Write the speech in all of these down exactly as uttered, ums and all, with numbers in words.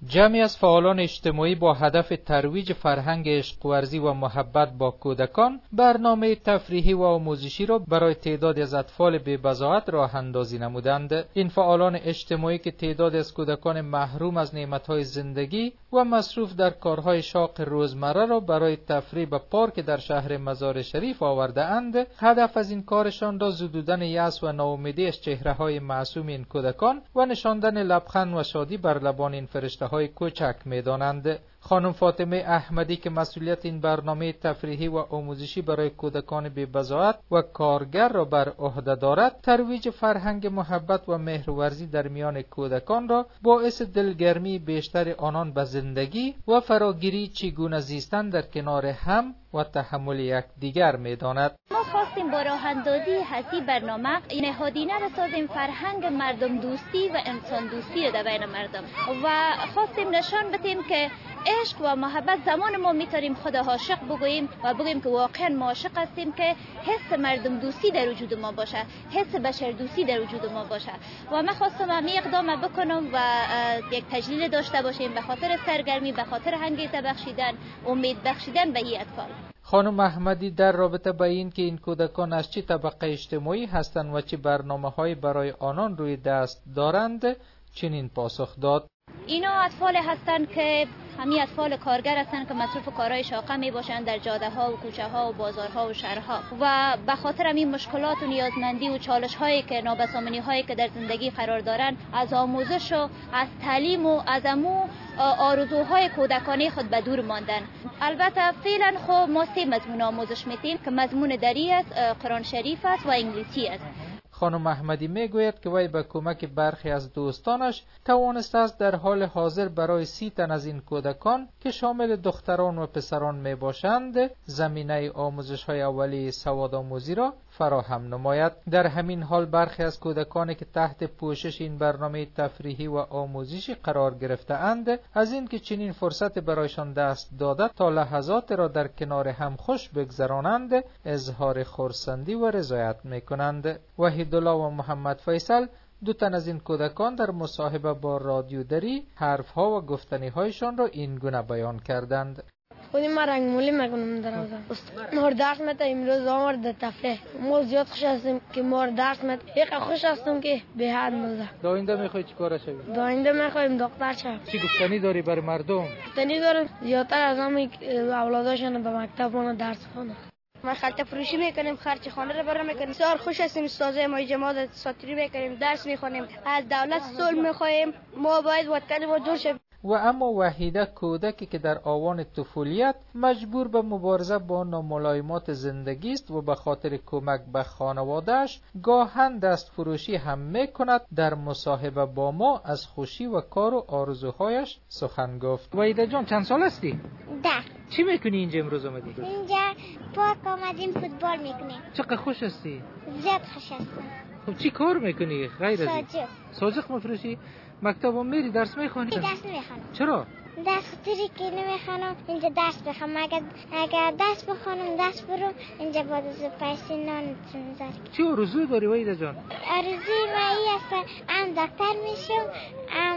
جمعی از فعالان اجتماعی با هدف ترویج فرهنگ عشق ورزی و محبت با کودکان برنامه تفریحی و آموزشی را برای تعدادی از اطفال بی‌بضاعت راه اندازی نمودند. این فعالان اجتماعی که تعدادی از کودکان محروم از نعمت‌های زندگی و مصروف در کارهای شاق روزمره را برای تفریح به پارک در شهر مزار شریف آورده اند، هدف از این کارشان را زدودن یأس و ناامیدی از چهره‌های معصوم این کودکان و نشاندن لبخند و شادی بر لبان این فرشته های کوچک می‌دانند. خانم فاطمه احمدی که مسئولیت این برنامه تفریحی و آموزشی برای کودکان بی‌بضاعت و کارگر را بر عهده دارد، ترویج فرهنگ محبت و مهرورزی در میان کودکان را باعث دلگرمی بیشتر آنان به زندگی و فراگیری چگونه زیستن در کنار هم و تحمل یکدیگر می‌داند. ما خواستیم با راه اندازی هستی برنامه نهادینه بسازیم فرهنگ مردم دوستی و انسان دوستی در بین مردم و خواستیم نشان بدیم که عشق و محبت زمان ما میتونیم خدا عاشق بگوییم و بگوییم که واقعا ما عاشق هستیم، که حس مردم دوستی در وجود ما باشه، حس بشر دوستی در وجود ما باشه. و من خواستم همین اقدام بکنم و یک تجلیل داشته باشیم به خاطر سرگرمی، به خاطر انگیزه بخشیدن، امید بخشیدن به این اطفال. خانم احمدی در رابطه با این که این کودکان از چه طبقه اجتماعی هستند و چه برنامه‌هایی برای آنان روی دست دارند چنین پاسخ داد: اینا اطفال هستند که همین اطفال کارگر هستند که مصروف کارهای شاقه می باشند در جاده ها و کوچه ها و بازارها و شهرها و به خاطر همین مشکلات و نیازمندی و چالش هایی که نابسامانی هایی که در زندگی قرار دارند، از آموزش و از تعلیم و از امو آرزوهای کودکانه خود به دور ماندن. البته فعلا خب ما سه مضمون آموزش میدیم که مضمون دری است، قرآن شریف است و انگلیسی است. خانم احمدی میگوید که وی به کمک برخی از دوستانش توانسته است در حال حاضر برای سی تن از این کودکان که شامل دختران و پسران می باشند زمینه آموزش های اولیه سوادآموزی را فراهم نماید. در همین حال برخی از کودکانی که تحت پوشش این برنامه تفریحی و آموزشی قرار گرفته اند از اینکه چنین فرصت برایشان دست داده تا لحظات را در کنار هم خوش بگذرانند اظهار خرسندی و رضایت میکنند. وحیدالله و محمد فیصل دو تن از این کودکان در مصاحبه با رادیو دری حرفها و گفتنی هایشان را این گونه بیان کردند: خودی ما رنگ مولی میکنم در آزا مار درس میتا امروز آمار در تفریح. ما زیاد خوش هستیم که مار درس میتا، یک خوش هستیم که به حد موزه. دا آینده میخوای چی کاره شوی؟ دا آینده میخوایم دکتر شویم. چی گفتنی داری برای مردم؟ گفتنی دارم زیادتر از همین اولاداشون به مکتب و درس خونه. ما خرطه فروشی میکنیم، خرچ خانه رو برام میکنیم. بسیار خوش هستیم، استادای ما جماعت ساتری میکنیم، درس میخونیم، از دولت صلح میخوایم. ما باید وطن ما جور شویم. و اما وحیده کودکی که در آوان طفولیت مجبور به مبارزه با ناملایمات زندگی است و به خاطر کمک به خانواده‌اش گاهن دست فروشی هم میکند، در مصاحبه با ما از خوشی و کار و آرزوهایش سخن گفت. وحیده جان چند سال هستی؟ ده. چی میکنی اینجا امروز آمدی؟ اینجا پارک آمدیم فوتبال میکنیم. چقدر خوش هستی؟ زیاد خوش هستم. خب چی کار میکنی غیر از این؟ ساجق. ساجق میفروشی؟ مکتب هم میری درس میخوانی؟ درس نمیخوانم. چرا؟ درس خاطری که نمیخوانم اینجا درس بخوام. اگر اگر درس بخوانم درس برم اینجا بعد از پیسه نان میذارم. چی آرزو داری وحیده جان؟ آرزوی من است ام دکتر میشم، ام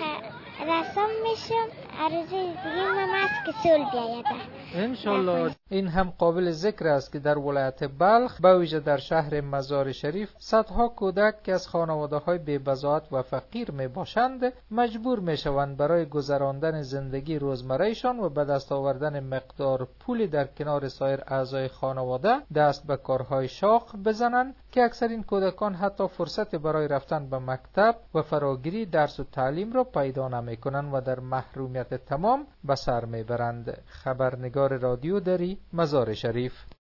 رسام میشم. آرزوی دیگه من است که سول بیاید. انشالله. این هم قابل ذکر است که در ولایت بلخ به ویژه در شهر مزار شریف صدها کودک که از خانواده‌های بی‌بضاعت و فقیر می باشند مجبور می شوند برای گذراندن زندگی روزمرهشان و به دست آوردن مقدار پولی در کنار سایر اعضای خانواده دست به کارهای شاق بزنند که اکثر این کودکان حتی فرصت برای رفتن به مکتب و فراگیری درس و تعلیم را پیدا نمی کنند و در محرومیت تمام به سر می برند. خبرنگار رادیو دری مزار شریف.